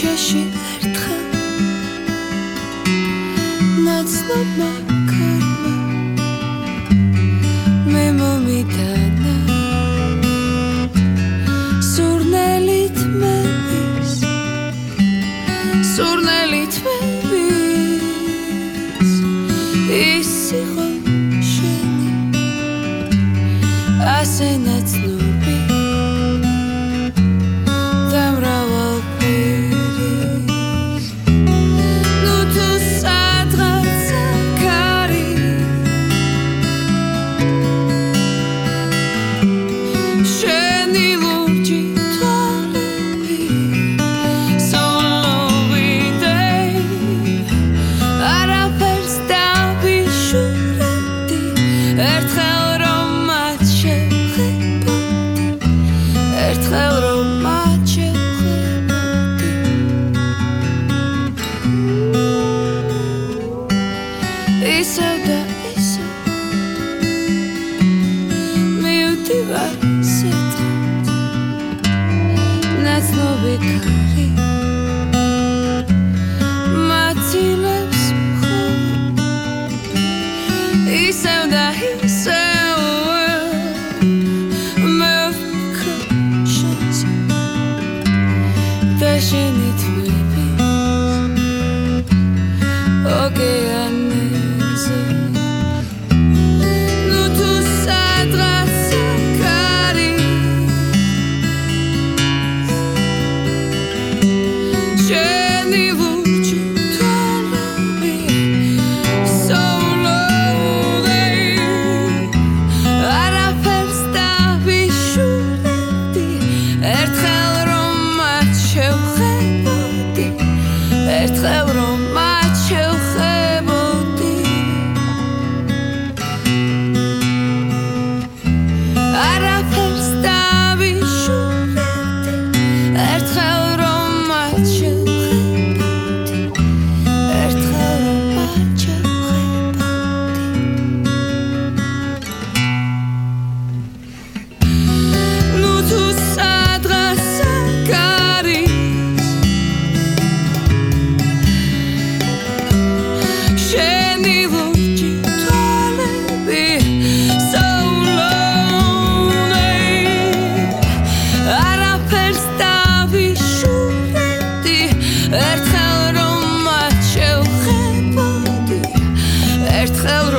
ქუჩაში ერთხელ ნაცნობმა ქარმა მე მომიტანა სურნელით მევის ის იყო შენი ასე ნაცნობი და მრავალფერი ნუ თუ სადღაცა ქარი შენი ლურჯი თვალები არაფერს დავიშურებდი ერთხელ რომ მათ შევხედოდი ერთხელ რომ მათ შევხედოდი ისევ და ისევ მივდივარ სიცხეთ ნაცნობი ქარი მაცილებს ისევ და ისევ მე ვფიქრობ შენზე და შენი თმების ოკეანეზე ნუ თუ სადღაცა ქარი შენი ლურჯი თვალები არაფერს დავიშურებდი ერთხელ რომ მათ შევხედოდი ერთხელ რომ მათ შევხედოდი არაფერს დავიშურებდი ერთხელ რომ მათ შევხედოდი ერთხელ რომ მათ შევხედოდი ნუ თუ სადღაცა გარის შენი ლურჯი თვალები so lonely არაფერს დავიშურებდი ერთხელ რომ მათ შევხედოდი ერთხელ